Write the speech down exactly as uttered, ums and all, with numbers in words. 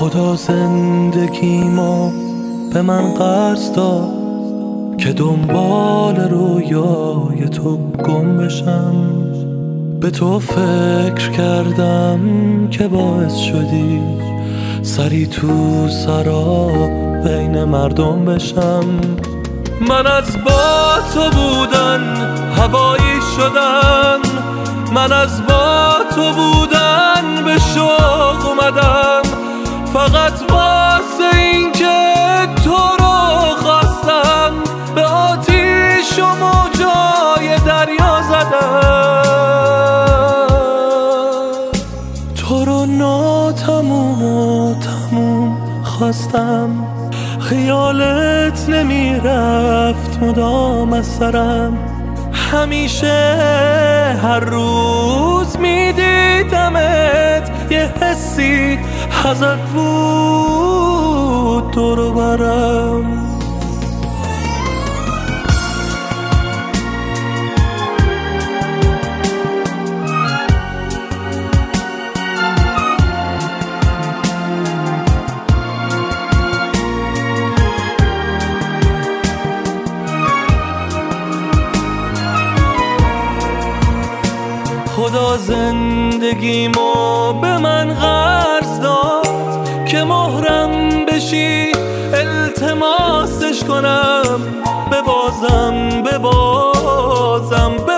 خدا زندگیمو به من قرض داد که دنبال رویای تو گم بشم. به تو فکر کردم که باعث شدی سری تو سرا بین مردم بشم. من از با تو بودن هوایی شدم، من از با تو بودن به شوق اومدم، فقط واسه این که تو رو خواستم به آتیش و موجای دریا زدم. تو رو ناتموم و تموم خواستم، خیالت نمیرفت مدام از سرم. همیشه هر روز میدیدمت، یه حسی ازت بود دور و برم. خدا زندگیمو به من قرض داد که مهرم بشی التماسش کنم، ببازم ببازم